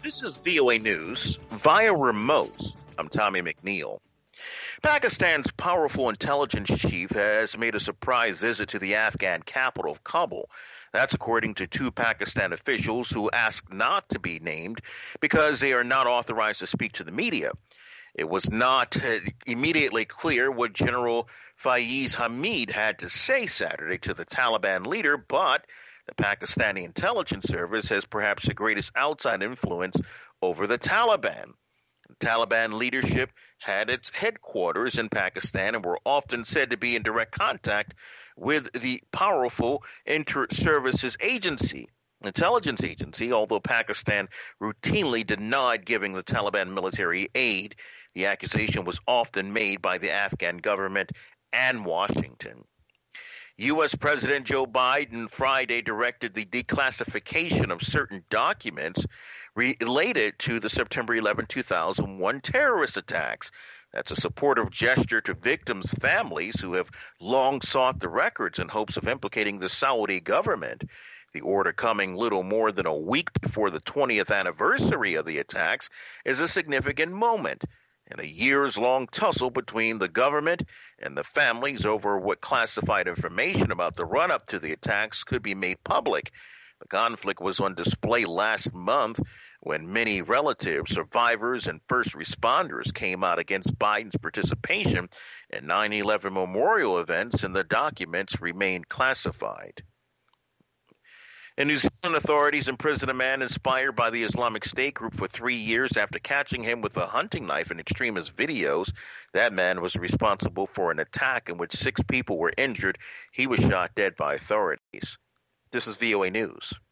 This is VOA News via remote. I'm Tommy McNeil. Pakistan's powerful intelligence chief has made a surprise visit to the Afghan capital of Kabul. That's according to two Pakistan officials who asked not to be named because they are not authorized to speak to the media. It was not immediately clear what General Faiz Hamid had to say Saturday to the Taliban leader, but the Pakistani intelligence service has perhaps the greatest outside influence over the Taliban. The Taliban leadership had its headquarters in Pakistan and were often said to be in direct contact with the powerful inter-services intelligence agency, although Pakistan routinely denied giving the Taliban military aid. The accusation was often made by the Afghan government and Washington. U.S. President Joe Biden Friday directed the declassification of certain documents related to the September 11, 2001 terrorist attacks. That's a supportive gesture to victims' families who have long sought the records in hopes of implicating the Saudi government. The order, coming little more than a week before the 20th anniversary of the attacks, is a significant moment in a years-long tussle between the government and the families over what classified information about the run-up to the attacks could be made public. The conflict was on display last month when many relatives, survivors, and first responders came out against Biden's participation in 9/11 memorial events, and the documents remained classified. In New Zealand, authorities imprisoned a man inspired by the Islamic State group for 3 years after catching him with a hunting knife in extremist videos. That man was responsible for an attack in which 6 people were injured. He was shot dead by authorities. This is VOA News.